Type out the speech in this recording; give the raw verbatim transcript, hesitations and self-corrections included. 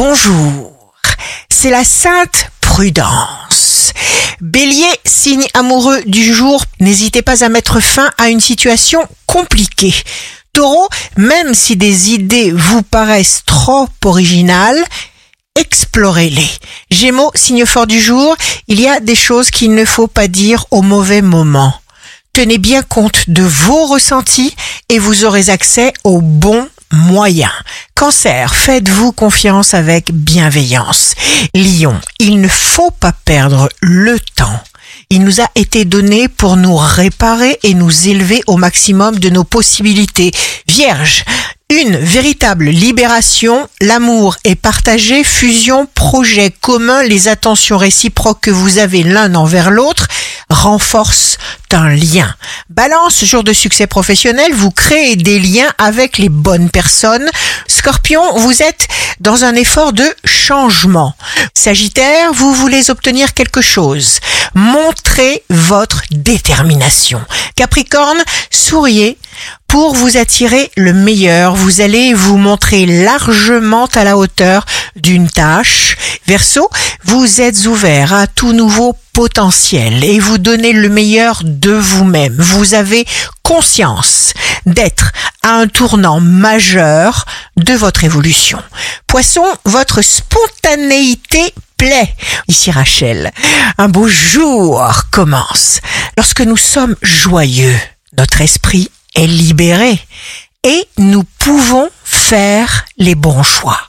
Bonjour, c'est la Sainte Prudence. Bélier, signe amoureux du jour, n'hésitez pas à mettre fin à une situation compliquée. Taureau, même si des idées vous paraissent trop originales, explorez-les. Gémeaux, signe fort du jour, il y a des choses qu'il ne faut pas dire au mauvais moment. Tenez bien compte de vos ressentis et vous aurez accès aux bons moyens. Cancer, faites-vous confiance avec bienveillance. Lion, il ne faut pas perdre le temps. Il nous a été donné pour nous réparer et nous élever au maximum de nos possibilités. Vierge, une véritable libération, l'amour est partagé, fusion, projet commun, les attentions réciproques que vous avez l'un envers l'autre renforcent un lien. Balance, jour de succès professionnel, vous créez des liens avec les bonnes personnes. Scorpion, vous êtes dans un effort de changement. Sagittaire, vous voulez obtenir quelque chose. Montrez votre détermination. Capricorne, souriez pour vous attirer le meilleur. Vous allez vous montrer largement à la hauteur d'une tâche. Verseau, vous êtes ouvert à tout nouveau potentiel et vous donnez le meilleur de vous-même. Vous avez conscience d'être à un tournant majeur de votre évolution. Poisson, votre spontanéité plaît. Ici Rachel, un beau jour commence. Lorsque nous sommes joyeux, notre esprit est libéré et nous pouvons faire les bons choix.